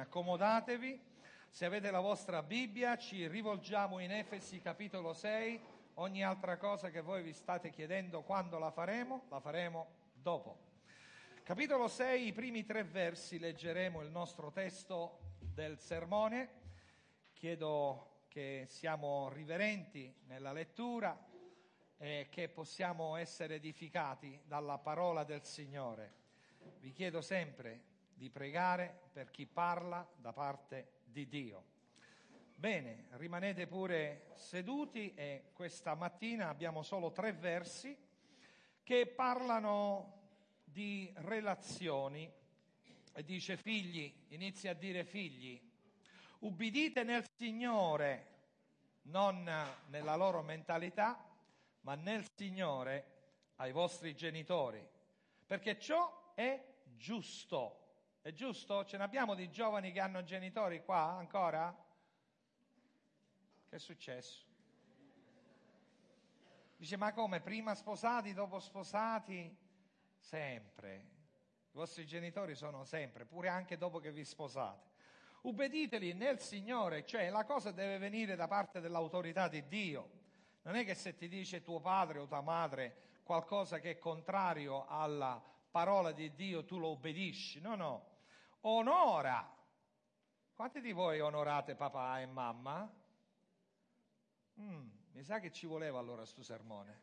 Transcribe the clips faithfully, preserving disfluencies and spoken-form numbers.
Accomodatevi, se avete la vostra Bibbia ci rivolgiamo in Efesi capitolo sei, ogni altra cosa che voi vi state chiedendo quando la faremo, la faremo dopo. Capitolo sei, i primi tre versi, leggeremo il nostro testo del sermone. Chiedo che siamo riverenti nella lettura e che possiamo essere edificati dalla parola del Signore. Vi chiedo sempre di pregare per chi parla da parte di Dio. Bene, rimanete pure seduti e questa mattina abbiamo solo tre versi che parlano di relazioni. E dice: figli, inizia a dire figli, ubbidite nel Signore, non nella loro mentalità, ma nel Signore ai vostri genitori, perché ciò è giusto. È giusto? Ce ne abbiamo di giovani che hanno genitori qua ancora? Che è successo? Dice: ma come? Prima sposati, dopo sposati? Sempre. I vostri genitori sono sempre, pure anche dopo che vi sposate. Ubbiditeli nel Signore, cioè la cosa deve venire da parte dell'autorità di Dio. Non è che se ti dice tuo padre o tua madre qualcosa che è contrario alla parola di Dio tu lo obbedisci. No, no. Onora. Quanti di voi onorate papà e mamma? Mm, mi sa che ci voleva allora sto sermone.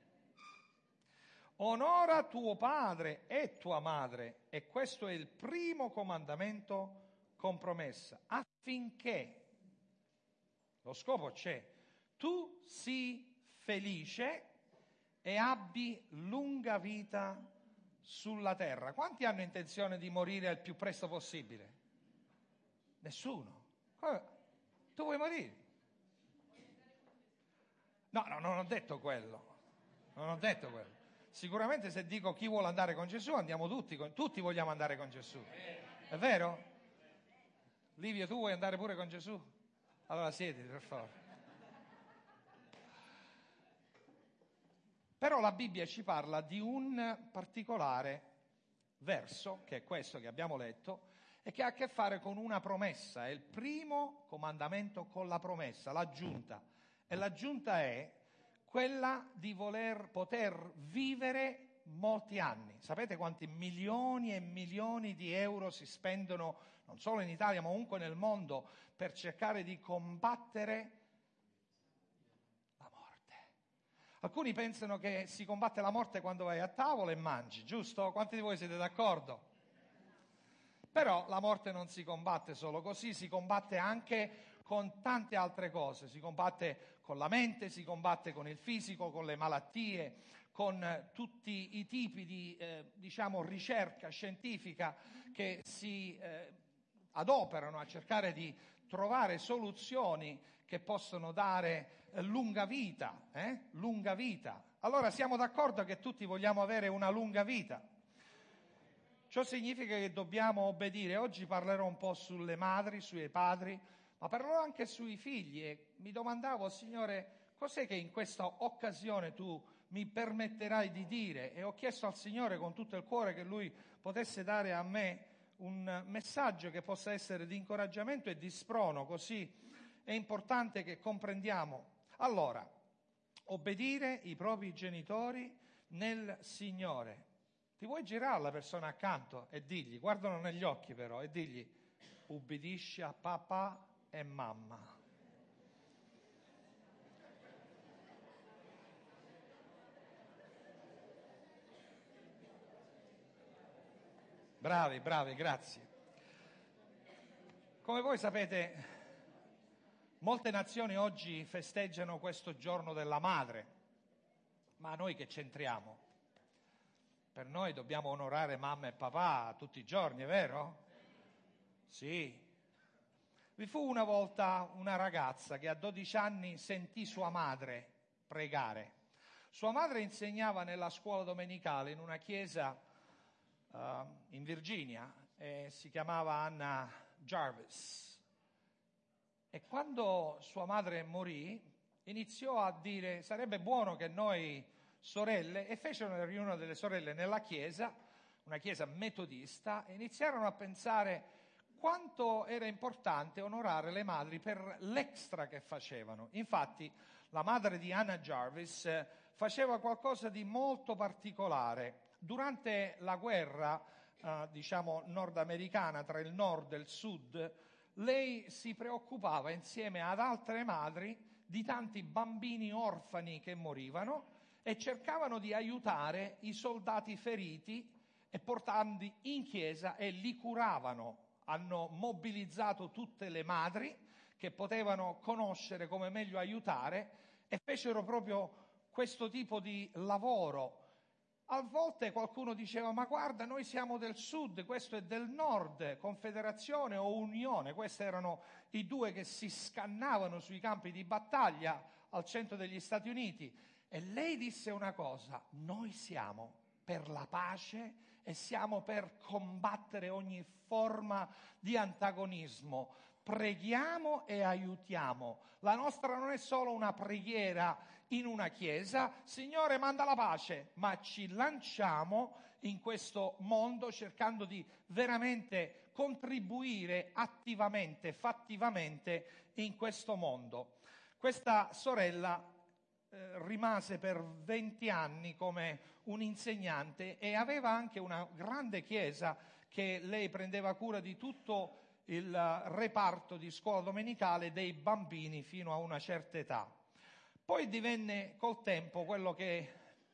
Onora tuo padre e tua madre, e questo è il primo comandamento con promessa, affinché, lo scopo c'è, tu sii felice e abbi lunga vita sulla terra. Quanti hanno intenzione di morire il più presto possibile? Nessuno. Tu vuoi morire? No, no, non ho detto quello. Non ho detto quello. Sicuramente se dico chi vuole andare con Gesù, andiamo tutti, con... tutti vogliamo andare con Gesù. È vero? Livio, tu vuoi andare pure con Gesù? Allora siediti, per favore. Però la Bibbia ci parla di un particolare verso, che è questo che abbiamo letto, e che ha a che fare con una promessa. È il primo comandamento con la promessa, l'aggiunta. E l'aggiunta è quella di voler poter vivere molti anni. Sapete quanti milioni e milioni di euro si spendono, non solo in Italia, ma ovunque nel mondo, per cercare di combattere la morte? Alcuni pensano che si combatte la morte quando vai a tavola e mangi, giusto? Quanti di voi siete d'accordo? Però la morte non si combatte solo così, si combatte anche con tante altre cose, si combatte con la mente, si combatte con il fisico, con le malattie, con tutti i tipi di, eh, diciamo, ricerca scientifica che si eh, adoperano a cercare di trovare soluzioni che possono dare eh, lunga vita, eh? lunga vita. Allora siamo d'accordo che tutti vogliamo avere una lunga vita. Ciò significa che dobbiamo obbedire. Oggi parlerò un po' sulle madri, sui padri, ma parlerò anche sui figli e mi domandavo: Signore, cos'è che in questa occasione tu mi permetterai di dire? E ho chiesto al Signore con tutto il cuore che Lui potesse dare a me un messaggio che possa essere di incoraggiamento e di sprono, così è importante che comprendiamo. Allora, obbedire i propri genitori nel Signore. Ti vuoi girare alla persona accanto e digli, guardano negli occhi però, e digli: ubbidisci a papà e mamma. Bravi, bravi, grazie. Come voi sapete, molte nazioni oggi festeggiano questo giorno della madre, ma noi che c'entriamo? Per noi dobbiamo onorare mamma e papà tutti i giorni, è vero? Sì. Vi fu una volta una ragazza che a dodici anni sentì sua madre pregare. Sua madre insegnava nella scuola domenicale in una chiesa uh, in Virginia e si chiamava Anna Jarvis. E quando sua madre morì, iniziò a dire: sarebbe buono che noi sorelle, e fecero una riunione delle sorelle nella chiesa, una chiesa metodista, e iniziarono a pensare: quanto era importante onorare le madri per l'extra che facevano. Infatti, la madre di Anna Jarvis eh, faceva qualcosa di molto particolare. Durante la guerra, eh, diciamo, nordamericana tra il nord e il sud, lei si preoccupava insieme ad altre madri di tanti bambini orfani che morivano e cercavano di aiutare i soldati feriti e portarli in chiesa e li curavano. Hanno mobilizzato tutte le madri che potevano conoscere come meglio aiutare e fecero proprio questo tipo di lavoro. A volte qualcuno diceva: ma guarda, noi siamo del sud, questo è del nord, Confederazione o Unione. Questi erano i due che si scannavano sui campi di battaglia al centro degli Stati Uniti. E lei disse una cosa: noi siamo per la pace e siamo per combattere ogni forma di antagonismo. Preghiamo e aiutiamo. La nostra non è solo una preghiera in una chiesa, Signore manda la pace, ma ci lanciamo in questo mondo cercando di veramente contribuire attivamente, fattivamente in questo mondo. Questa sorella eh, rimase per venti anni come un insegnante e aveva anche una grande chiesa che lei prendeva cura di tutto il reparto di scuola domenicale dei bambini fino a una certa età. Poi divenne col tempo quello che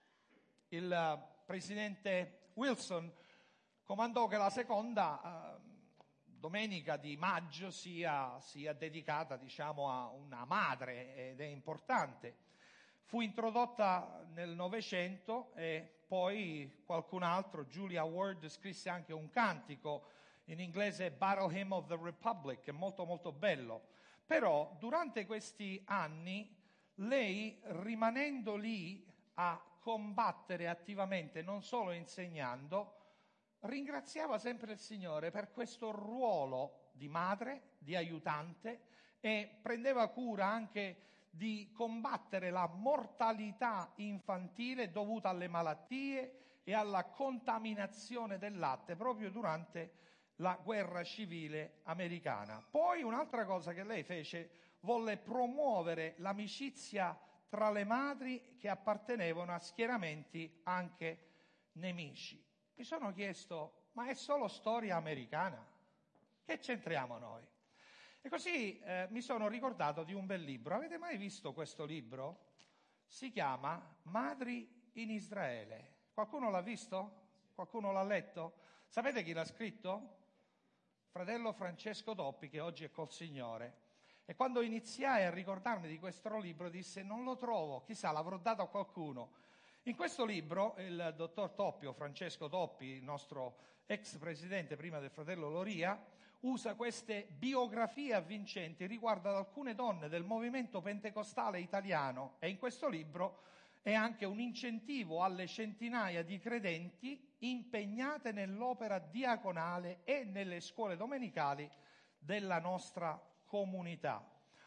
il presidente Wilson comandò, che la seconda eh, domenica di maggio sia, sia dedicata, diciamo, a una madre, ed è importante. Fu introdotta nel Novecento e poi qualcun altro, Julia Ward, scrisse anche un cantico in inglese, Battle Hymn of the Republic, che è molto molto bello. Però durante questi anni lei, rimanendo lì a combattere attivamente, non solo insegnando, ringraziava sempre il Signore per questo ruolo di madre, di aiutante, e prendeva cura anche di combattere la mortalità infantile dovuta alle malattie e alla contaminazione del latte proprio durante la guerra civile americana. Poi un'altra cosa che lei fece, volle promuovere l'amicizia tra le madri che appartenevano a schieramenti anche nemici. Mi sono chiesto: ma è solo storia americana? Che c'entriamo noi? E così eh, mi sono ricordato di un bel libro. Avete mai visto questo libro? Si chiama Madri in Israele. Qualcuno l'ha visto? Qualcuno l'ha letto? Sapete chi l'ha scritto? Fratello Francesco Toppi, che oggi è col Signore. E quando iniziai a ricordarmi di questo libro disse: non lo trovo, chissà, l'avrò dato a qualcuno. In questo libro il dottor Toppi, o Francesco Toppi, il nostro ex presidente prima del fratello Loria, usa queste biografie avvincenti riguardo ad alcune donne del movimento pentecostale italiano, e in questo libro è anche un incentivo alle centinaia di credenti impegnate nell'opera diaconale e nelle scuole domenicali della nostra comunità.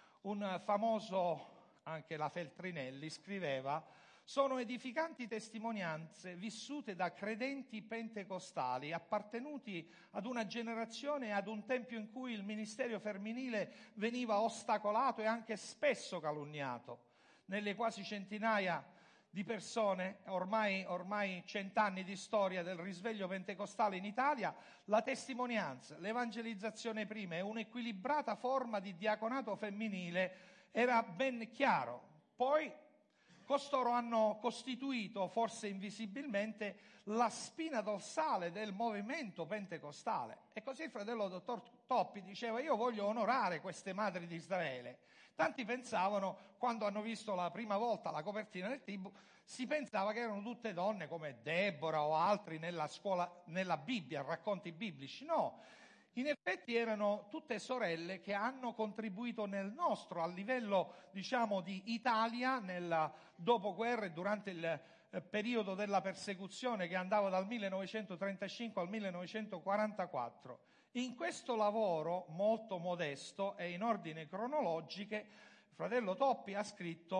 Un famoso, anche la Feltrinelli, scriveva: sono edificanti testimonianze vissute da credenti pentecostali appartenuti ad una generazione e ad un tempio in cui il ministero femminile veniva ostacolato e anche spesso calunniato. Nelle quasi centinaia di persone, ormai, ormai cent'anni di storia del risveglio pentecostale in Italia, la testimonianza, l'evangelizzazione prima e un'equilibrata forma di diaconato femminile era ben chiaro. Poi costoro hanno costituito, forse invisibilmente, la spina dorsale del movimento pentecostale. E così il fratello dottor Toppi diceva: io voglio onorare queste madri di Israele. Tanti pensavano, quando hanno visto la prima volta la copertina del libro, si pensava che erano tutte donne come Deborah o altri nella scuola, nella Bibbia, racconti biblici. No, in effetti erano tutte sorelle che hanno contribuito nel nostro, a livello, diciamo, di Italia, nel dopoguerra e durante il eh, periodo della persecuzione che andava dal millenovecentotrentacinque al millenovecentoquarantaquattro. In questo lavoro molto modesto e in ordine cronologico, il fratello Toppi ha scritto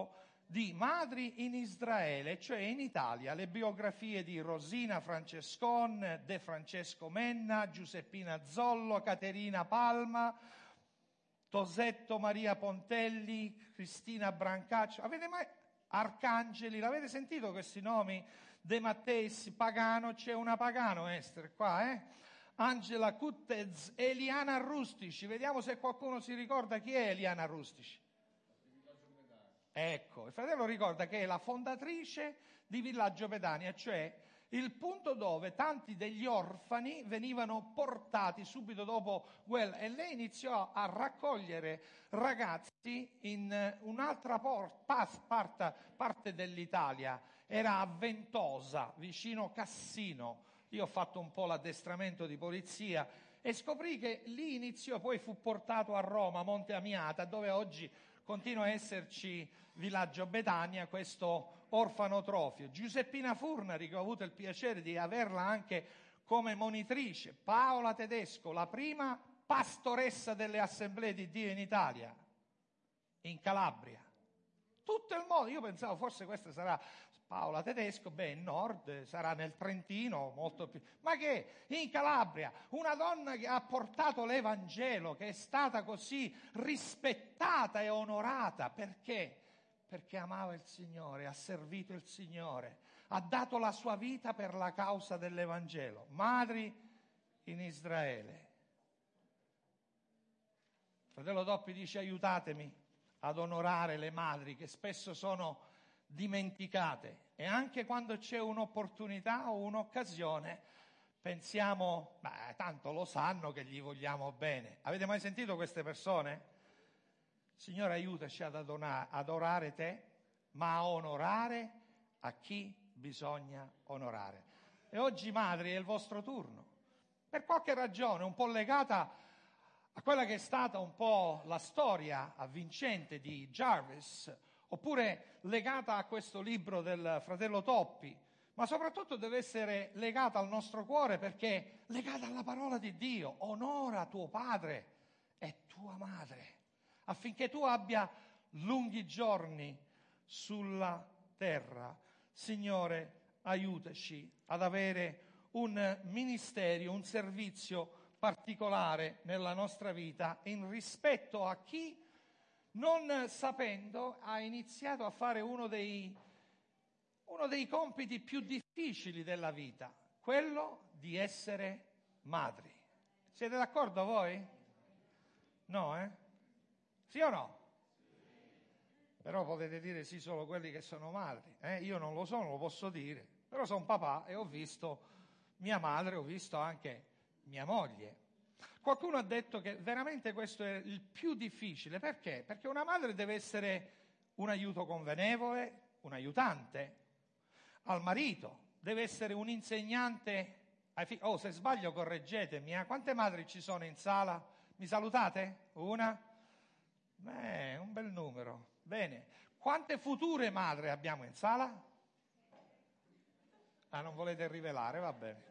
di Madri in Israele, cioè in Italia, le biografie di Rosina Francescon, De Francesco Menna, Giuseppina Zollo, Caterina Palma, Tosetto Maria Pontelli, Cristina Brancaccio. Avete mai Arcangeli? L'avete sentito questi nomi? De Matteis, Pagano, c'è una Pagano, Ester, qua, eh? Angela Cuttez, Eliana Rustici. Vediamo se qualcuno si ricorda chi è Eliana Rustici. Ecco, il fratello ricorda che è la fondatrice di Villaggio Betania, cioè il punto dove tanti degli orfani venivano portati subito dopo guerra, e lei iniziò a raccogliere ragazzi in un'altra por- pas- parte, parte dell'Italia, era a Ventosa, vicino Cassino. Io ho fatto un po' l'addestramento di polizia e scoprì che lì iniziò, poi fu portato a Roma, Monte Amiata, dove oggi continua a esserci Villaggio Betania, questo orfanotrofio. Giuseppina Furnari, che ho avuto il piacere di averla anche come monitrice. Paola Tedesco, la prima pastoressa delle assemblee di Dio in Italia, in Calabria. Tutto il mondo, io pensavo forse questa sarà Paola Tedesco, beh, in nord, sarà nel Trentino, molto più. Ma che? In Calabria, una donna che ha portato l'Evangelo, che è stata così rispettata e onorata. Perché? Perché amava il Signore, ha servito il Signore, ha dato la sua vita per la causa dell'Evangelo. Madri in Israele. Fratello Doppi dice: aiutatemi ad onorare le madri che spesso sono dimenticate, e anche quando c'è un'opportunità o un'occasione pensiamo, beh, tanto lo sanno che gli vogliamo bene. Avete mai sentito queste persone? Signore, aiutaci ad adonare, adorare te, ma a onorare a chi bisogna onorare. E oggi, madri, è il vostro turno, per qualche ragione un po' legata a quella che è stata un po' la storia avvincente di Jarvis, oppure legata a questo libro del fratello Toppi, ma soprattutto deve essere legata al nostro cuore, perché è legata alla parola di Dio. Onora tuo padre e tua madre, affinché tu abbia lunghi giorni sulla terra. Signore, aiutaci ad avere un ministero, un servizio particolare nella nostra vita, in rispetto a chi, non sapendo, ha iniziato a fare uno dei, uno dei compiti più difficili della vita, quello di essere madri. Siete d'accordo voi? No, eh? Sì o no? Però potete dire sì solo quelli che sono madri. Eh? Io non lo so, non lo posso dire, però sono papà e ho visto mia madre, ho visto anche mia moglie. Qualcuno ha detto che veramente questo è il più difficile. Perché? Perché una madre deve essere un aiuto convenevole, un aiutante al marito, deve essere un insegnante ai figli. Oh, se sbaglio correggetemi, eh? Quante madri ci sono in sala? Mi salutate? Una? Beh, un bel numero. Bene. Quante future madri abbiamo in sala? Ah, non volete rivelare? Va bene.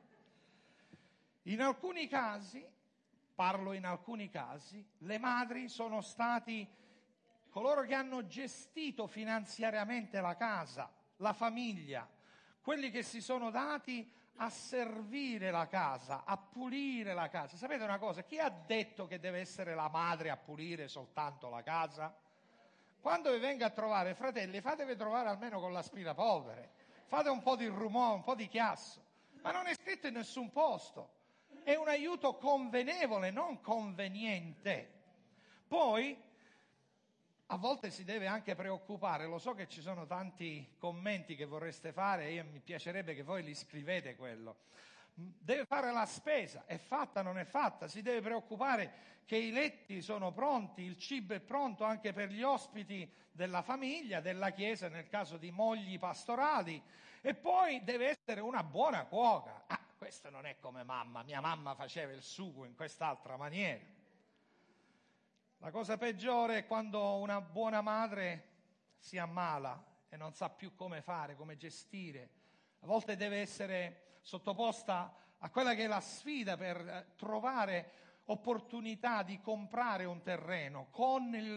In alcuni casi, parlo in alcuni casi, le madri sono stati coloro che hanno gestito finanziariamente la casa, la famiglia, quelli che si sono dati a servire la casa, a pulire la casa. Sapete una cosa? Chi ha detto che deve essere la madre a pulire soltanto la casa? Quando vi venga a trovare, fratelli, fatevi trovare almeno con l'aspirapolvere, fate un po' di rumore, un po' di chiasso, ma non è scritto in nessun posto. È un aiuto convenevole, non conveniente. Poi, a volte si deve anche preoccupare, lo so che ci sono tanti commenti che vorreste fare, e io mi piacerebbe che voi li scrivete quello. Deve fare la spesa, è fatta, non è fatta, si deve preoccupare che i letti sono pronti, il cibo è pronto anche per gli ospiti della famiglia, della chiesa, nel caso di mogli pastorali, e poi deve essere una buona cuoca. Ah, questo non è come mamma, mia mamma faceva il sugo in quest'altra maniera. La cosa peggiore è quando una buona madre si ammala e non sa più come fare, come gestire. A volte deve essere sottoposta a quella che è la sfida per trovare opportunità di comprare un terreno con il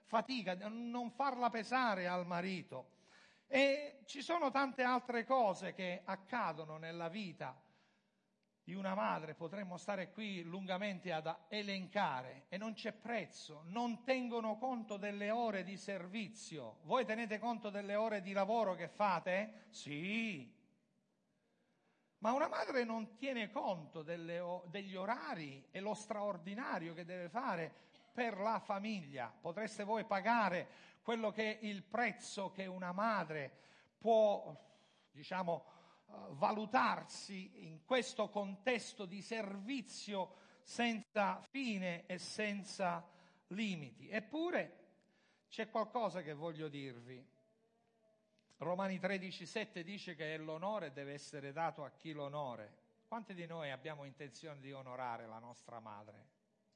fatica, non farla pesare al marito. E ci sono tante altre cose che accadono nella vita di una madre, potremmo stare qui lungamente ad elencare e non c'è prezzo. Non tengono conto delle ore di servizio. Voi tenete conto delle ore di lavoro che fate? Sì. Ma una madre non tiene conto delle, degli orari e lo straordinario che deve fare per la famiglia. Potreste voi pagare quello che è il prezzo che una madre può, diciamo, valutarsi in questo contesto di servizio senza fine e senza limiti. Eppure c'è qualcosa che voglio dirvi. Romani tredici sette dice che l'onore deve essere dato a chi l'onore. Quanti di noi abbiamo intenzione di onorare la nostra madre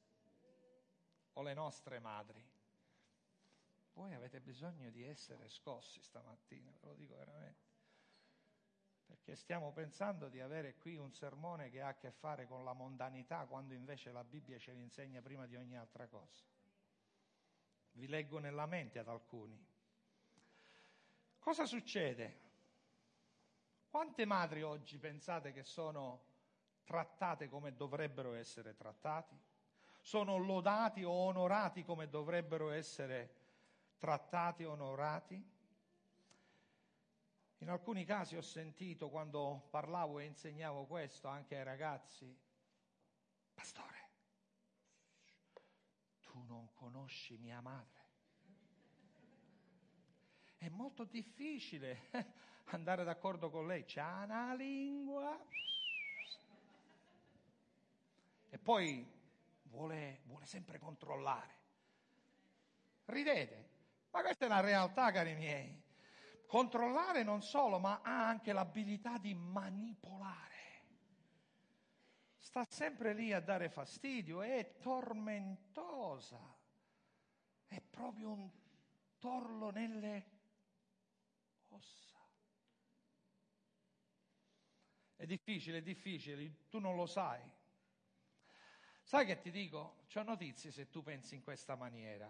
o le nostre madri? Voi avete bisogno di essere scossi stamattina, ve lo dico veramente. Perché stiamo pensando di avere qui un sermone che ha a che fare con la mondanità, quando invece la Bibbia ce l'insegna prima di ogni altra cosa. Vi leggo nella mente ad alcuni. Cosa succede? Quante madri oggi pensate che sono trattate come dovrebbero essere trattati? Sono lodati o onorati come dovrebbero essere trattati o onorati? In alcuni casi ho sentito, quando parlavo e insegnavo questo anche ai ragazzi: pastore, tu non conosci mia madre. È molto difficile andare d'accordo con lei, c'ha una lingua e poi vuole, vuole sempre controllare. Ridete, ma questa è la realtà, cari miei. Controllare non solo, ma ha anche l'abilità di manipolare. Sta sempre lì a dare fastidio, è tormentosa, è proprio un torlo nelle ossa. È difficile, è difficile, tu non lo sai. Sai che ti dico? C'ho notizie se tu pensi in questa maniera.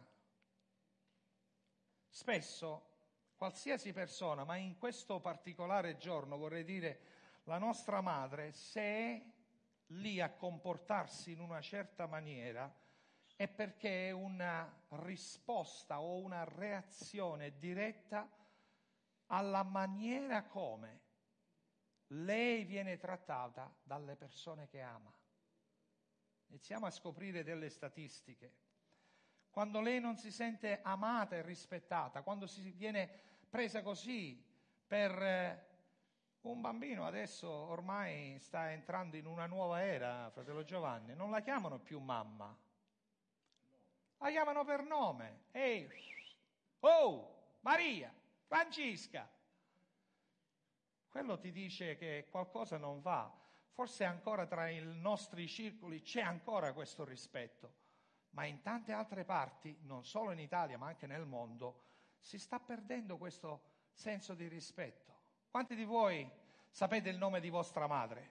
Spesso qualsiasi persona, ma in questo particolare giorno vorrei dire la nostra madre, se è lì a comportarsi in una certa maniera, è perché è una risposta o una reazione diretta alla maniera come lei viene trattata dalle persone che ama. Iniziamo a scoprire delle statistiche. Quando lei non si sente amata e rispettata, quando si viene presa così per eh, un bambino, adesso ormai sta entrando in una nuova era, fratello Giovanni, non la chiamano più mamma, la chiamano per nome. Ehi, oh, Maria, Francesca. Quello ti dice che qualcosa non va. Forse ancora tra i nostri circoli c'è ancora questo rispetto. Ma in tante altre parti, non solo in Italia ma anche nel mondo, si sta perdendo questo senso di rispetto. Quanti di voi sapete il nome di vostra madre?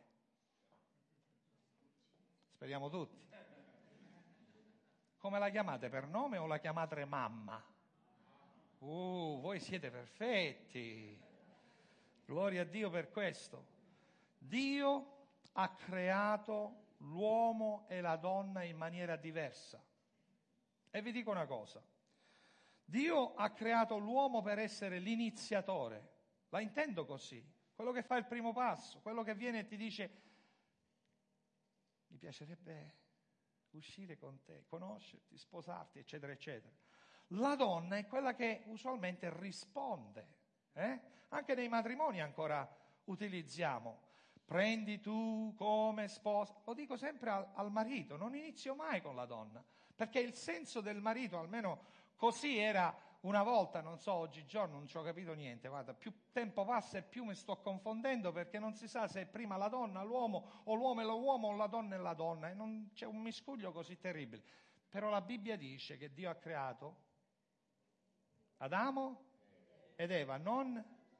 Speriamo tutti. Come la chiamate? Per nome o la chiamate mamma? Uh, voi siete perfetti. Gloria a Dio per questo. Dio ha creato l'uomo e la donna in maniera diversa. E vi dico una cosa, Dio ha creato l'uomo per essere l'iniziatore, la intendo così, quello che fa il primo passo, quello che viene e ti dice: mi piacerebbe uscire con te, conoscerti, sposarti, eccetera, eccetera. La donna è quella che usualmente risponde, eh? Anche nei matrimoni ancora utilizziamo. Prendi tu come sposa, lo dico sempre al, al marito, non inizio mai con la donna. Perché il senso del marito, almeno così era una volta, non so, oggigiorno non ci ho capito niente, guarda, più tempo passa e più mi sto confondendo, perché non si sa se è prima la donna, l'uomo, o l'uomo è l'uomo, o la donna è la donna, e non c'è un miscuglio così terribile. Però la Bibbia dice che Dio ha creato Adamo ed Eva, non?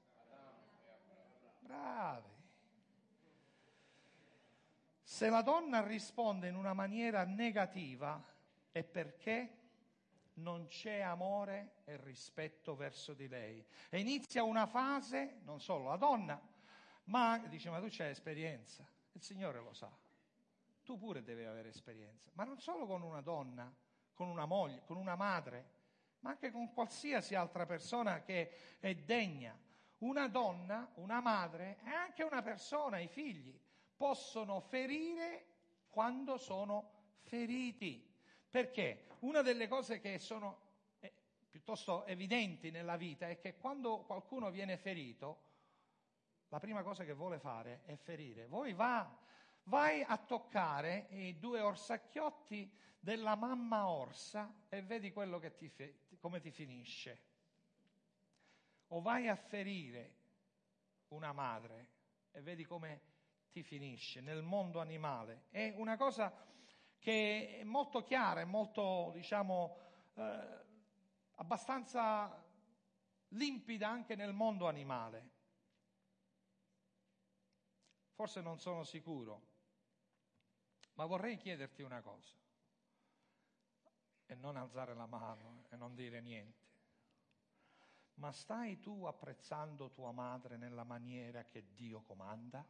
Bravi. Se la donna risponde in una maniera negativa, è perché non c'è amore e rispetto verso di lei. E inizia una fase, non solo la donna, ma dice, ma tu c'hai esperienza, il Signore lo sa, tu pure devi avere esperienza, ma non solo con una donna, con una moglie, con una madre, ma anche con qualsiasi altra persona che è degna. Una donna, una madre e anche una persona, i figli, possono ferire quando sono feriti. Perché una delle cose che sono eh, piuttosto evidenti nella vita è che quando qualcuno viene ferito, la prima cosa che vuole fare è ferire. Voi va, vai a toccare i due orsacchiotti della mamma orsa e vedi quello che ti fe- come ti finisce. O vai a ferire una madre e vedi come ti finisce nel mondo animale. È una cosa che è molto chiara, è molto, diciamo, eh, abbastanza limpida anche nel mondo animale. Forse non sono sicuro, ma vorrei chiederti una cosa, e non alzare la mano e non dire niente. Ma stai tu apprezzando tua madre nella maniera che Dio comanda?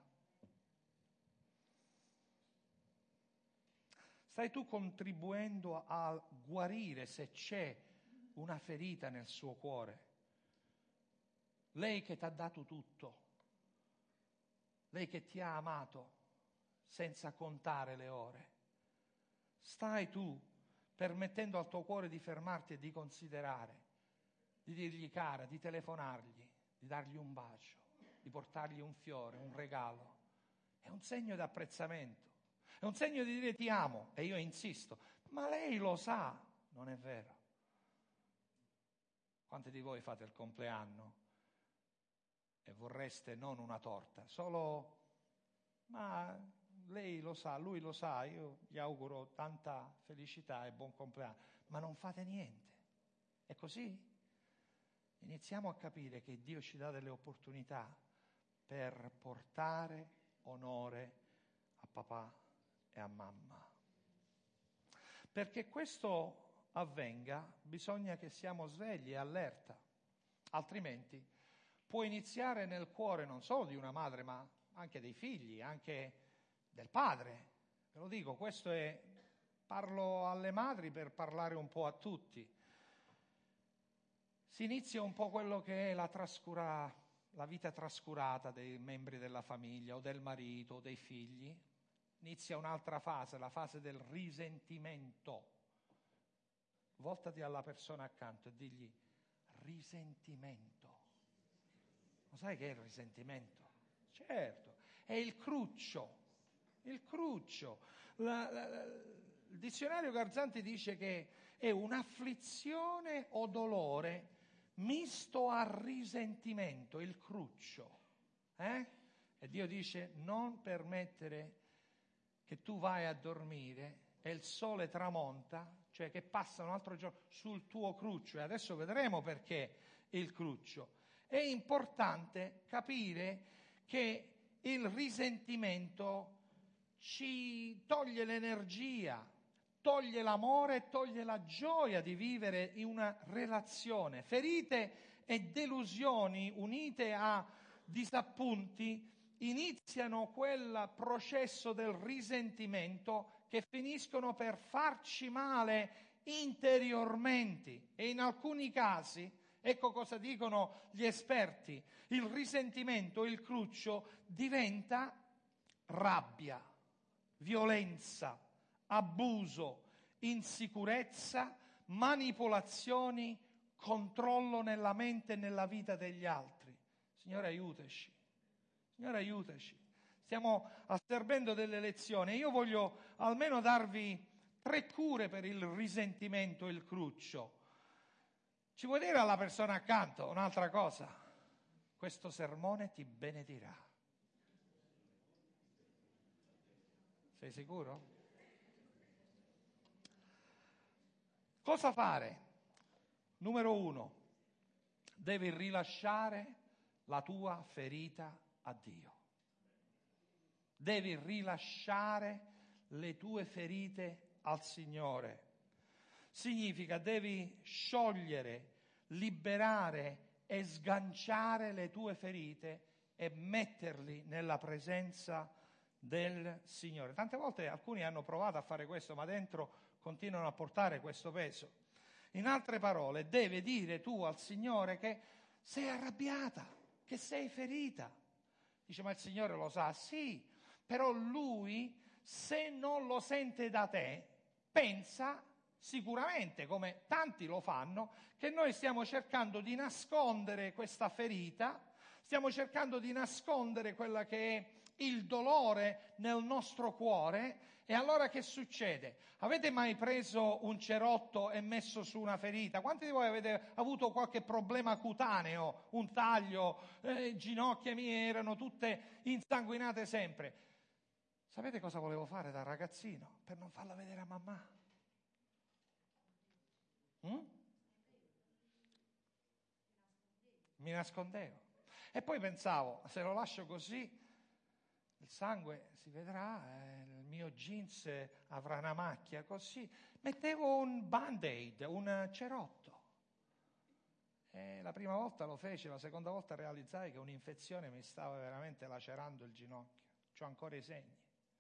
Stai tu contribuendo a guarire se c'è una ferita nel suo cuore? Lei che ti ha dato tutto, lei che ti ha amato senza contare le ore, stai tu permettendo al tuo cuore di fermarti e di considerare, di dirgli cara, di telefonargli, di dargli un bacio, di portargli un fiore, un regalo? È un segno di apprezzamento, è un segno di dire ti amo, e io insisto, ma lei lo sa, non è vero? Quanti di voi fate il compleanno e vorreste non una torta, solo, ma lei lo sa, lui lo sa, io gli auguro tanta felicità e buon compleanno, ma non fate niente? È così? Iniziamo a capire che Dio ci dà delle opportunità per portare onore a papà e a mamma. Perché questo avvenga, bisogna che siamo svegli e allerta, altrimenti può iniziare nel cuore non solo di una madre, ma anche dei figli, anche del padre. Ve lo dico, questo è, parlo alle madri per parlare un po' a tutti. Si inizia un po' quello che è la trascura, la vita trascurata dei membri della famiglia o del marito o dei figli. Inizia un'altra fase, la fase del risentimento. Voltati alla persona accanto e digli risentimento. Lo sai che è il risentimento? Certo, è il cruccio, il cruccio. La, la, la, il dizionario Garzanti dice che è un'afflizione o dolore misto al risentimento, il cruccio. Eh? E Dio dice non permettere che tu vai a dormire e il sole tramonta, cioè che passa un altro giorno sul tuo cruccio, e adesso vedremo perché il cruccio. È importante capire che il risentimento ci toglie l'energia, toglie l'amore, toglie la gioia di vivere in una relazione. Ferite e delusioni unite a disappunti iniziano quel processo del risentimento che finiscono per farci male interiormente, e in alcuni casi, ecco cosa dicono gli esperti, il risentimento, il cruccio, diventa rabbia, violenza, abuso, insicurezza, manipolazioni, controllo nella mente e nella vita degli altri. Signore, aiutaci. Signore, aiutaci. Stiamo assorbendo delle lezioni. Io voglio almeno darvi tre cure per il risentimento e il cruccio. Ci vuoi dire alla persona accanto un'altra cosa? Questo sermone ti benedirà. Sei sicuro? Cosa fare? Numero uno, devi rilasciare la tua ferita a Dio. Devi rilasciare le tue ferite al Signore. significa devi sciogliere, liberare e sganciare le tue ferite e metterli nella presenza del Signore. Tante volte alcuni hanno provato a fare questo, ma dentro continuano a portare questo peso. In altre parole, devi dire tu al Signore che sei arrabbiata, che sei ferita. Dice, ma il Signore lo sa? Sì, però Lui, se non lo sente da te, pensa sicuramente, come tanti lo fanno, che noi stiamo cercando di nascondere questa ferita, stiamo cercando di nascondere quella che è il dolore nel nostro cuore. E allora che succede? Avete mai preso un cerotto e messo su una ferita? Quanti di voi avete avuto qualche problema cutaneo, un taglio, eh, ginocchia mie erano tutte insanguinate sempre? Sapete cosa volevo fare da ragazzino? Per non farla vedere a mamma. Mm? Mi nascondevo. E poi pensavo, se lo lascio così, il sangue si vedrà, eh, il mio jeans avrà una macchia, così. Mettevo un band-aid, un cerotto. E la prima volta lo feci, la seconda volta realizzai che un'infezione mi stava veramente lacerando il ginocchio. C'ho ancora i segni.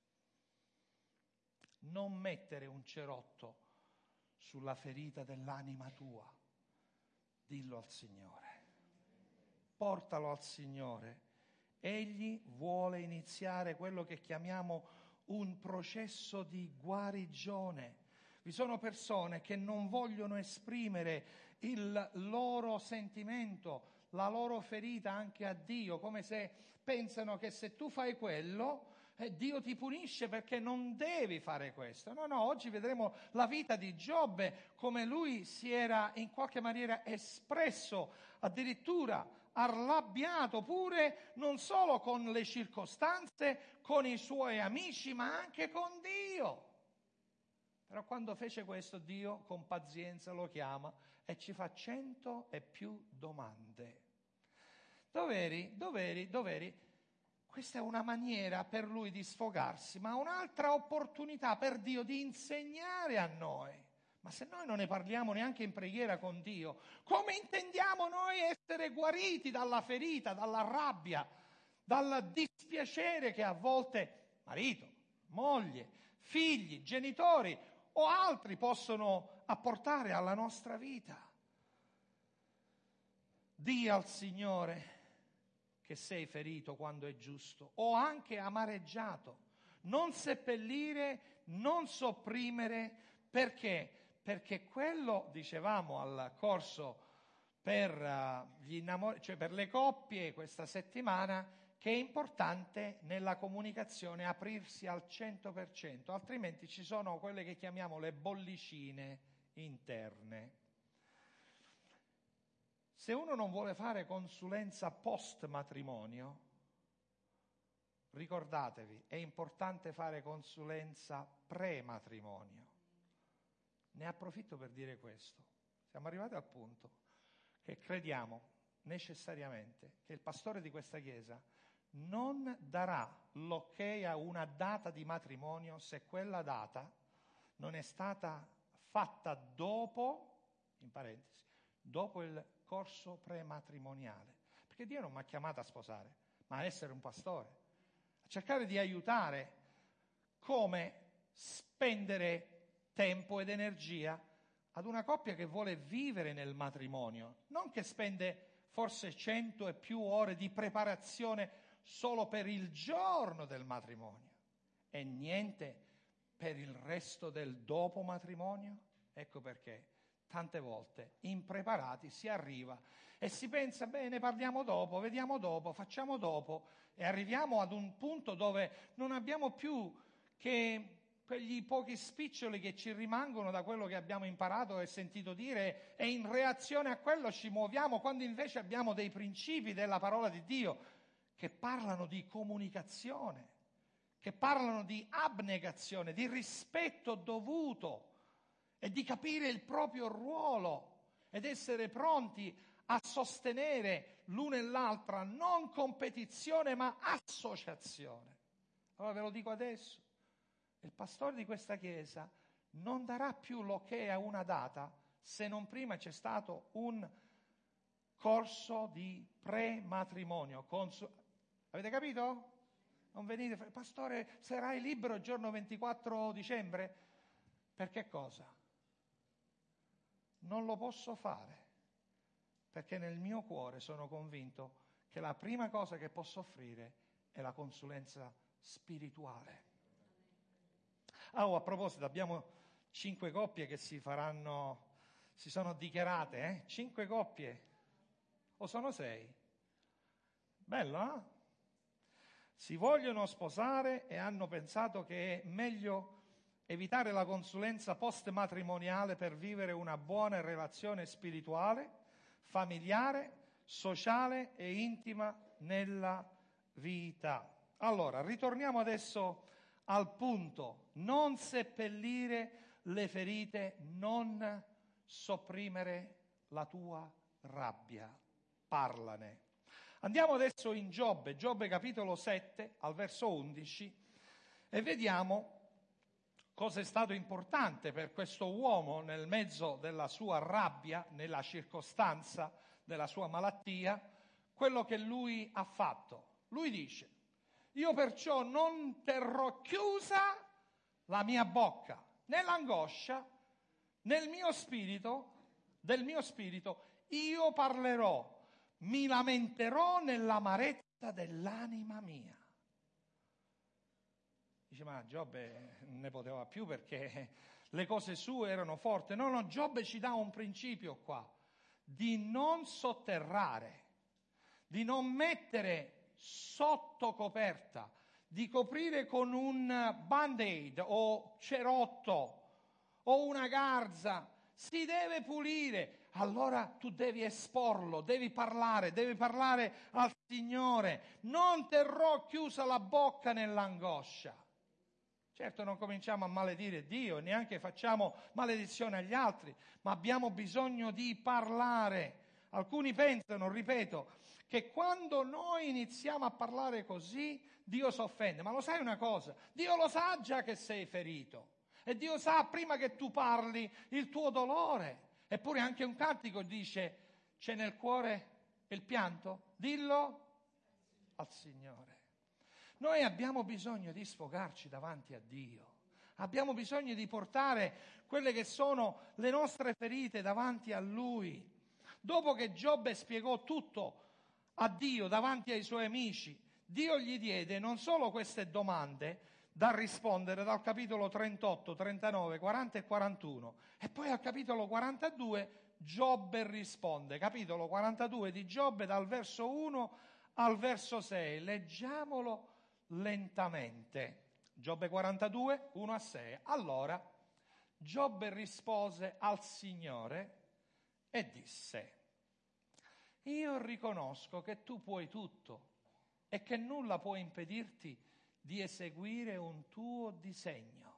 Non mettere un cerotto sulla ferita dell'anima tua. Dillo al Signore. Portalo al Signore. Egli vuole iniziare quello che chiamiamo un processo di guarigione. Vi sono persone che non vogliono esprimere il loro sentimento, la loro ferita anche a Dio, come se pensano che se tu fai quello, eh, Dio ti punisce perché non devi fare questo. No, no, oggi vedremo la vita di Giobbe, come lui si era in qualche maniera espresso, addirittura arrabbiato pure non solo con le circostanze, con i suoi amici, ma anche con Dio. Però quando fece questo, Dio con pazienza lo chiama e ci fa cento e più domande. Dov'eri? Dov'eri? Dov'eri? Questa è una maniera per lui di sfogarsi, ma un'altra opportunità per Dio di insegnare a noi. Ma se noi non ne parliamo neanche in preghiera con Dio, come intendiamo noi essere guariti dalla ferita, dalla rabbia, dal dispiacere che a volte marito, moglie, figli, genitori o altri possono apportare alla nostra vita? Dì al Signore che sei ferito quando è giusto, o anche amareggiato. Non seppellire, non sopprimere, perché? Perché quello, dicevamo al corso per, uh, gli innamor- cioè per le coppie questa settimana, che è importante nella comunicazione aprirsi al cento per cento, altrimenti ci sono quelle che chiamiamo le bollicine interne. Se uno non vuole fare consulenza post matrimonio, ricordatevi, è importante fare consulenza pre-matrimonio. Ne approfitto per dire questo. Siamo arrivati al punto che crediamo necessariamente che il pastore di questa chiesa non darà l'ok a una data di matrimonio se quella data non è stata fatta dopo, in parentesi, dopo il corso prematrimoniale. Perché Dio non mi ha chiamato a sposare, ma a essere un pastore, a cercare di aiutare come spendere tempo ed energia ad una coppia che vuole vivere nel matrimonio, non che spende forse cento e più ore di preparazione solo per il giorno del matrimonio e niente per il resto del dopo matrimonio. Ecco perché tante volte impreparati si arriva e si pensa, bene, parliamo dopo, vediamo dopo, facciamo dopo, e arriviamo ad un punto dove non abbiamo più che quegli pochi spiccioli che ci rimangono da quello che abbiamo imparato e sentito dire, e in reazione a quello ci muoviamo, quando invece abbiamo dei principi della parola di Dio che parlano di comunicazione, che parlano di abnegazione, di rispetto dovuto e di capire il proprio ruolo ed essere pronti a sostenere l'uno e l'altra, non competizione ma associazione. Allora ve lo dico adesso. Il pastore di questa chiesa non darà più l'ok a una data se non prima c'è stato un corso di pre-matrimonio. Consu- Avete capito? Non venite, pastore, sarai libero il giorno ventiquattro dicembre? Per che cosa? Non lo posso fare, perché nel mio cuore sono convinto che la prima cosa che posso offrire è la consulenza spirituale. Ah, oh, a proposito, abbiamo cinque coppie che si faranno, si sono dichiarate, eh? Cinque coppie, o sono sei? Bello, eh? Si vogliono sposare e hanno pensato che è meglio evitare la consulenza post-matrimoniale per vivere una buona relazione spirituale, familiare, sociale e intima nella vita. Allora, ritorniamo adesso al punto: non seppellire le ferite, non sopprimere la tua rabbia, parlane. Andiamo adesso in Giobbe, Giobbe capitolo sette al verso undici, e vediamo cosa è stato importante per questo uomo nel mezzo della sua rabbia, nella circostanza della sua malattia, quello che lui ha fatto. Lui dice: io perciò non terrò chiusa la mia bocca, nell'angoscia, nel mio spirito, del mio spirito, io parlerò, mi lamenterò nell'amarezza dell'anima mia. Dice, ma Giobbe ne poteva più perché le cose sue erano forti. No, no, Giobbe ci dà un principio qua, di non sotterrare, di non mettere sotto coperta, di coprire con un band-aid o cerotto o una garza. Si deve pulire. Allora tu devi esporlo, devi parlare, devi parlare al Signore. Non terrò chiusa la bocca nell'angoscia. Certo, non cominciamo a maledire Dio, neanche facciamo maledizione agli altri, ma abbiamo bisogno di parlare. Alcuni pensano, ripeto, che quando noi iniziamo a parlare così, Dio si offende. Ma lo sai una cosa? Dio lo sa già che sei ferito. E Dio sa prima che tu parli il tuo dolore. Eppure anche un cantico dice: c'è nel cuore il pianto? Dillo al Signore. Noi abbiamo bisogno di sfogarci davanti a Dio. Abbiamo bisogno di portare quelle che sono le nostre ferite davanti a Lui. Dopo che Giobbe spiegò tutto a Dio davanti ai suoi amici, Dio gli diede non solo queste domande da rispondere dal capitolo trentotto, trentanove, quaranta e quarantuno, e poi al capitolo quarantadue Giobbe risponde. Capitolo quarantadue di Giobbe dal verso uno al verso sei. Leggiamolo lentamente. Giobbe quarantadue, uno a sei. Allora Giobbe rispose al Signore e disse: io riconosco che tu puoi tutto e che nulla può impedirti di eseguire un tuo disegno.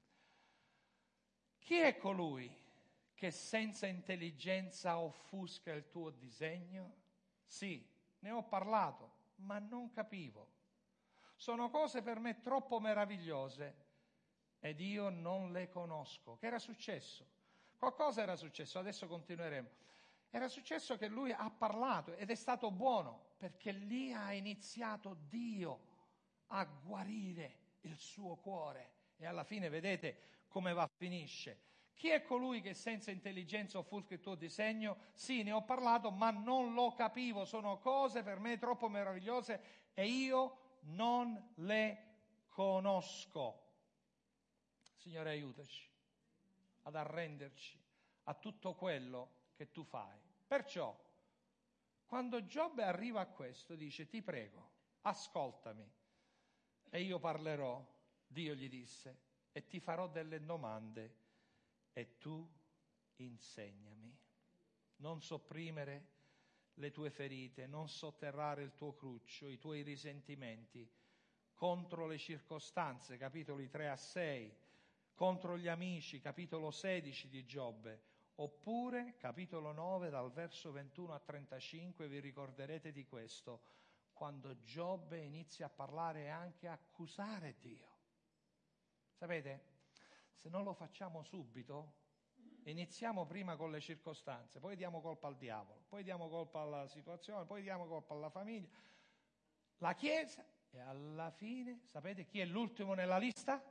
Chi è colui che senza intelligenza offusca il tuo disegno? Sì, ne ho parlato, ma non capivo. Sono cose per me troppo meravigliose ed io non le conosco. Che era successo? Qualcosa era successo, adesso continueremo. Era successo che lui ha parlato ed è stato buono, perché lì ha iniziato Dio a guarire il suo cuore. E alla fine vedete come va, finisce. Chi è colui che senza intelligenza offusca il tuo disegno? Sì, ne ho parlato, ma non lo capivo. Sono cose per me troppo meravigliose e io non le conosco. Signore, aiutaci ad arrenderci a tutto quello che tu fai. Perciò, quando Giobbe arriva a questo, dice: ti prego, ascoltami e io parlerò, Dio gli disse, e ti farò delle domande e tu insegnami. Non sopprimere le tue ferite, non sotterrare il tuo cruccio, i tuoi risentimenti contro le circostanze, capitoli tre a sei, contro gli amici, capitolo sedici di Giobbe, oppure capitolo nove dal verso ventuno a trentacinque. Vi ricorderete di questo, quando Giobbe inizia a parlare e anche a accusare Dio. Sapete, se non lo facciamo subito, iniziamo prima con le circostanze, poi diamo colpa al diavolo, poi diamo colpa alla situazione, poi diamo colpa alla famiglia, la Chiesa, e alla fine, sapete chi è l'ultimo nella lista?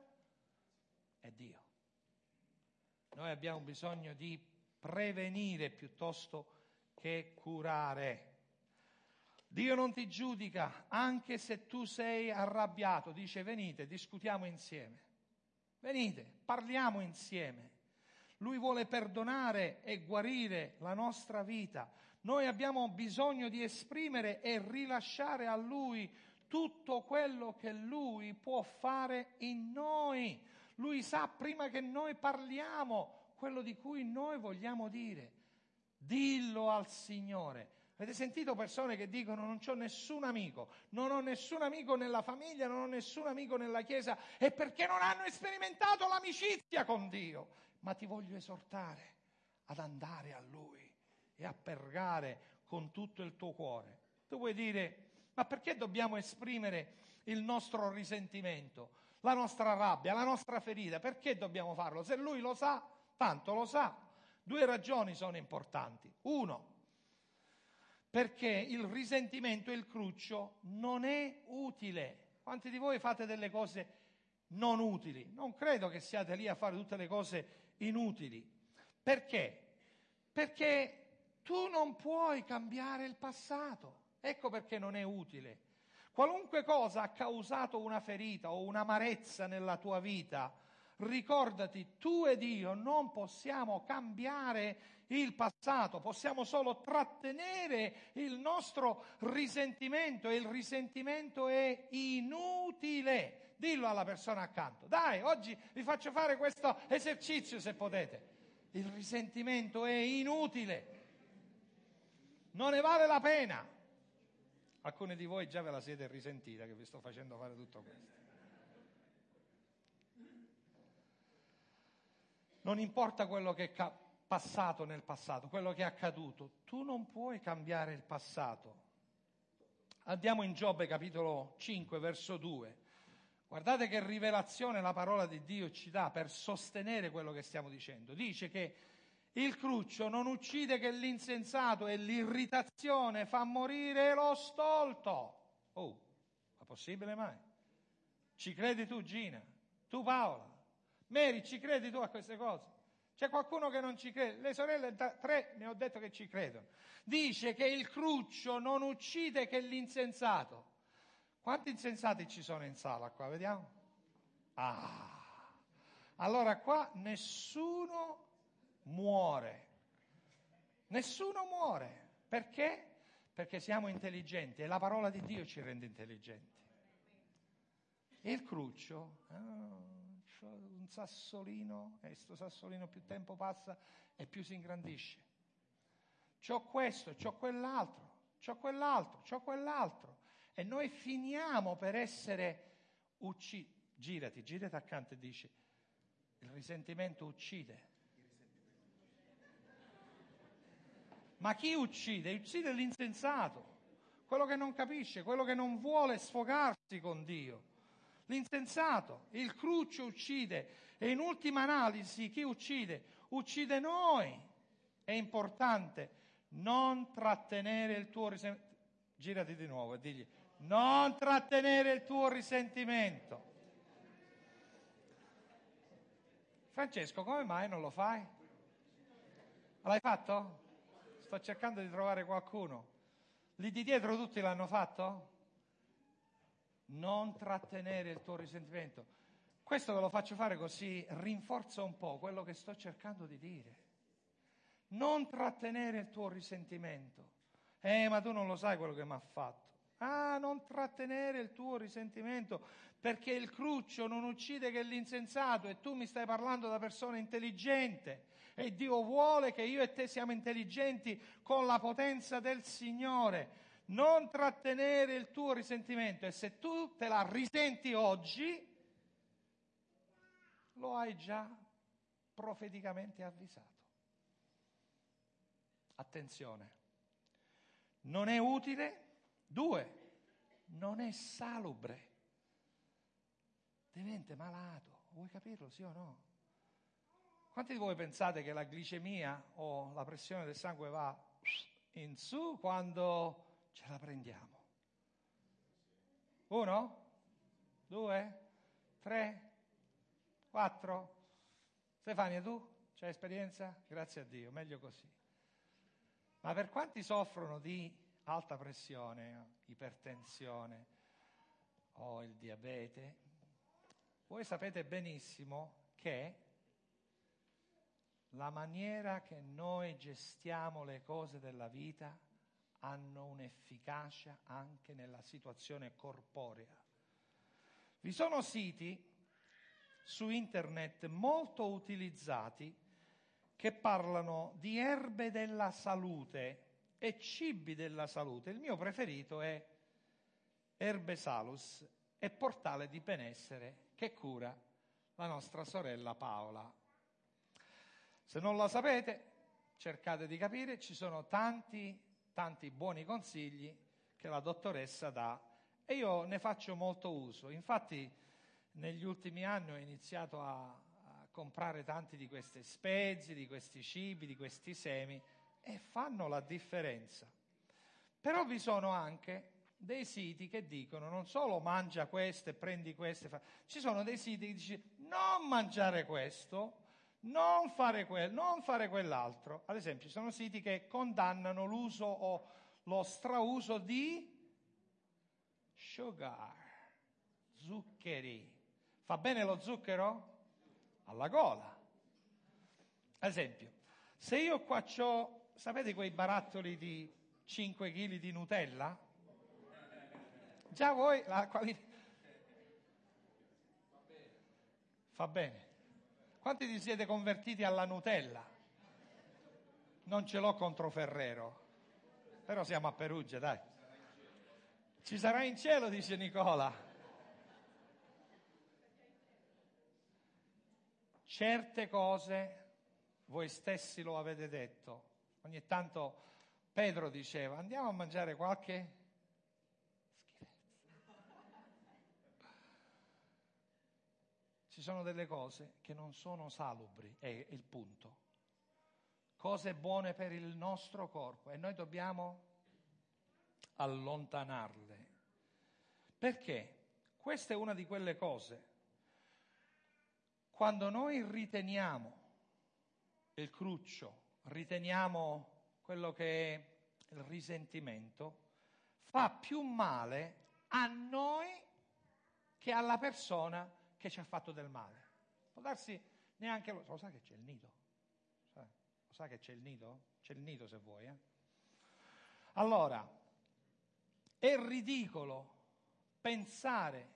È Dio. Noi abbiamo bisogno di prevenire piuttosto che curare. Dio non ti giudica anche se tu sei arrabbiato, dice venite, discutiamo insieme, venite, parliamo insieme. Lui vuole perdonare e guarire la nostra vita. Noi abbiamo bisogno di esprimere e rilasciare a Lui tutto quello che Lui può fare in noi. Lui sa prima che noi parliamo quello di cui noi vogliamo dire. Dillo al Signore. Avete sentito persone che dicono non c'ho nessun amico, non ho nessun amico nella famiglia, non ho nessun amico nella Chiesa, è perché non hanno sperimentato l'amicizia con Dio. Ma ti voglio esortare ad andare a Lui e a pregare con tutto il tuo cuore. Tu puoi dire, ma perché dobbiamo esprimere il nostro risentimento, la nostra rabbia, la nostra ferita? Perché dobbiamo farlo? Se Lui lo sa, tanto lo sa. Due ragioni sono importanti. Uno, perché il risentimento e il cruccio non è utile. Quanti di voi fate delle cose non utili? Non credo che siate lì a fare tutte le cose inutili. Perché? Perché tu non puoi cambiare il passato. Ecco perché non è utile. Qualunque cosa ha causato una ferita o un'amarezza nella tua vita, ricordati, tu ed io non possiamo cambiare il passato, possiamo solo trattenere il nostro risentimento e il risentimento è inutile. Dillo alla persona accanto. Dai, oggi vi faccio fare questo esercizio se potete. Il risentimento è inutile. Non ne vale la pena. Alcuni di voi già ve la siete risentita che vi sto facendo fare tutto questo. Non importa quello che è ca- passato nel passato, quello che è accaduto, tu non puoi cambiare il passato. Andiamo in Giobbe capitolo cinque verso due. Guardate che rivelazione la parola di Dio ci dà per sostenere quello che stiamo dicendo. Dice che il cruccio non uccide che l'insensato e l'irritazione fa morire lo stolto. Oh, ma possibile mai? Ci credi tu, Gina? Tu, Paola? Mary, ci credi tu a queste cose? C'è qualcuno che non ci crede? Le sorelle, tre, ne ho detto che ci credono. Dice che il cruccio non uccide che l'insensato. Quanti insensati ci sono in sala qua? Vediamo. Ah, allora qua nessuno muore. Nessuno muore. Perché? Perché siamo intelligenti e la parola di Dio ci rende intelligenti. E il cruccio, oh, c'ho un sassolino, e sto sassolino più tempo passa e più si ingrandisce. C'ho questo, c'ho quell'altro, c'ho quell'altro, c'ho quell'altro. E noi finiamo per essere uccisi. Girati, girati accanto e dici, il risentimento uccide. Ma chi uccide? Uccide l'insensato, quello che non capisce, quello che non vuole sfogarsi con Dio. L'insensato, il cruccio uccide e in ultima analisi chi uccide? Uccide noi. È importante non trattenere il tuo risentimento. Girati di nuovo e digli, non trattenere il tuo risentimento. Francesco, come mai non lo fai? L'hai fatto? Sto cercando di trovare qualcuno. Lì di dietro tutti l'hanno fatto? Non trattenere il tuo risentimento. Questo ve lo faccio fare così rinforza un po' quello che sto cercando di dire. Non trattenere il tuo risentimento. Eh, ma tu non lo sai quello che mi ha fatto. Ah, non trattenere il tuo risentimento, perché il cruccio non uccide che l'insensato e tu mi stai parlando da persona intelligente e Dio vuole che io e te siamo intelligenti con la potenza del Signore. Non trattenere il tuo risentimento e se tu te la risenti oggi, lo hai già profeticamente avvisato. Attenzione, non è utile. Due, non è salubre. Diventa malato. Vuoi capirlo, sì o no? Quanti di voi pensate che la glicemia o la pressione del sangue va in su quando ce la prendiamo? Uno? Due? Tre? Quattro? Stefania, tu? C'hai esperienza? Grazie a Dio, meglio così. Ma per quanti soffrono di alta pressione, ipertensione o il diabete, voi sapete benissimo che la maniera che noi gestiamo le cose della vita hanno un'efficacia anche nella situazione corporea. Vi sono siti su internet molto utilizzati che parlano di erbe della salute e cibi della salute. Il mio preferito è Herbe Salus e Portale di Benessere, che cura la nostra sorella Paola. Se non la sapete, cercate di capire, ci sono tanti, tanti buoni consigli che la dottoressa dà e io ne faccio molto uso. Infatti, negli ultimi anni ho iniziato a, a comprare tanti di queste spezie, di questi cibi, di questi semi e fanno la differenza. Però vi sono anche dei siti che dicono non solo mangia questo e prendi questo, e fa... ci sono dei siti che dicono non mangiare questo, non fare quello, non fare quell'altro. Ad esempio, ci sono siti che condannano l'uso o lo strauso di sugar, zuccheri. Fa bene lo zucchero? Alla gola. Ad esempio, se io qua c'ho, sapete quei barattoli di cinque chili di Nutella? Già voi la qualità... Fa bene. Quanti vi siete convertiti alla Nutella? Non ce l'ho contro Ferrero, però siamo a Perugia, dai. Ci sarà in cielo, dice Nicola. Certe cose, voi stessi lo avete detto. Ogni tanto Pedro diceva, andiamo a mangiare qualche schifezza. Ci sono delle cose che non sono salubri, è il punto. Cose buone per il nostro corpo e noi dobbiamo allontanarle. Perché? Questa è una di quelle cose. Quando noi riteniamo il cruccio, riteniamo quello che è il risentimento, fa più male a noi che alla persona che ci ha fatto del male. Può darsi neanche lo, lo sa che c'è il nido? Lo sa che c'è il nido? C'è il nido se vuoi, eh? Allora, è ridicolo pensare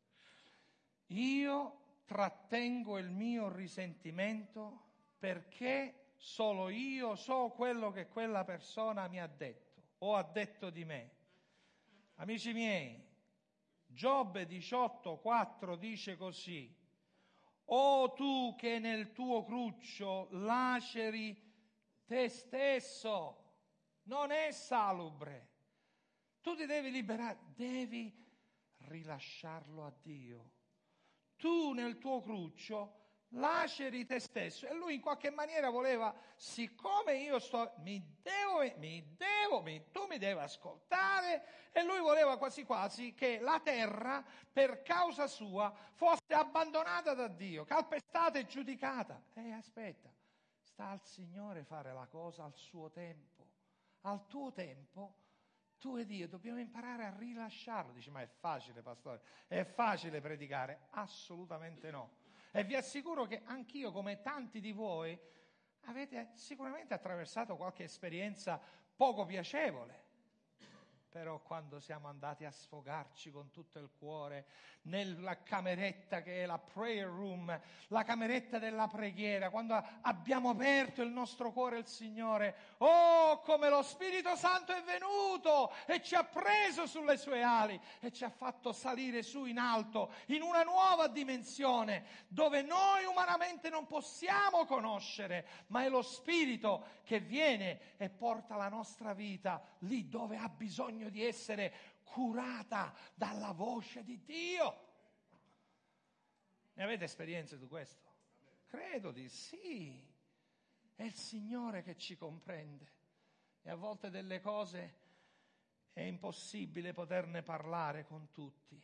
io trattengo il mio risentimento perché solo io so quello che quella persona mi ha detto o ha detto di me. Amici miei, Giobbe diciotto quattro dice così: o tu che nel tuo cruccio laceri te stesso, non è salubre. Tu ti devi liberare, devi rilasciarlo a Dio. Tu nel tuo cruccio laceri te stesso. E lui in qualche maniera voleva, siccome io sto, mi devo, mi devo, mi, tu mi devi ascoltare, e lui voleva quasi quasi che la terra, per causa sua, fosse abbandonata da Dio, calpestata e giudicata. E aspetta, sta al Signore fare la cosa al suo tempo. Al tuo tempo, tu ed io dobbiamo imparare a rilasciarlo. Dici, ma è facile, pastore? È facile predicare? Assolutamente no. E vi assicuro che anch'io, come tanti di voi, avete sicuramente attraversato qualche esperienza poco piacevole. Però quando siamo andati a sfogarci con tutto il cuore nella cameretta che è la prayer room, la cameretta della preghiera, quando abbiamo aperto il nostro cuore al Signore, oh, come lo Spirito Santo è venuto e ci ha preso sulle sue ali e ci ha fatto salire su in alto, in una nuova dimensione, dove noi umanamente non possiamo conoscere, ma è lo Spirito che viene e porta la nostra vita lì dove ha bisogno di essere curata dalla voce di Dio. Ne avete esperienze di questo? credo di sì. È il Signore che ci comprende. E a volte delle cose è impossibile poterne parlare con tutti.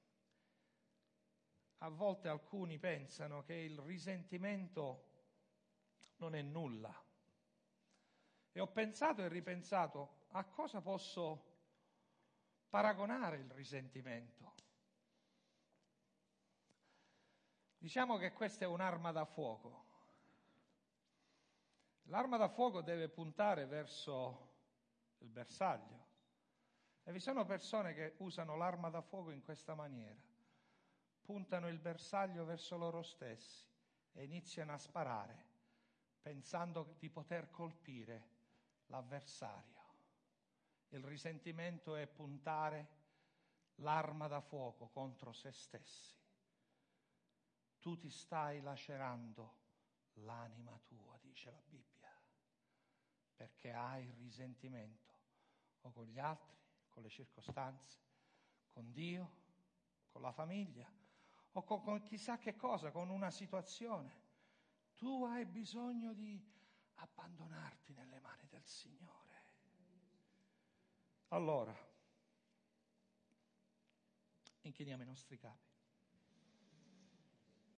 A volte alcuni pensano che il risentimento non è nulla. E ho pensato e ripensato a cosa posso paragonare il risentimento. Diciamo che questa è un'arma da fuoco. L'arma da fuoco deve puntare verso il bersaglio. E vi sono persone che usano l'arma da fuoco in questa maniera. Puntano il bersaglio verso loro stessi e iniziano a sparare, pensando di poter colpire l'avversario. Il risentimento è puntare l'arma da fuoco contro se stessi. Tu ti stai lacerando l'anima tua, dice la Bibbia, perché hai risentimento o con gli altri, con le circostanze, con Dio, con la famiglia o con, con chissà che cosa, con una situazione. Tu hai bisogno di abbandonarti nelle mani del Signore. Allora, inchiniamo i nostri capi.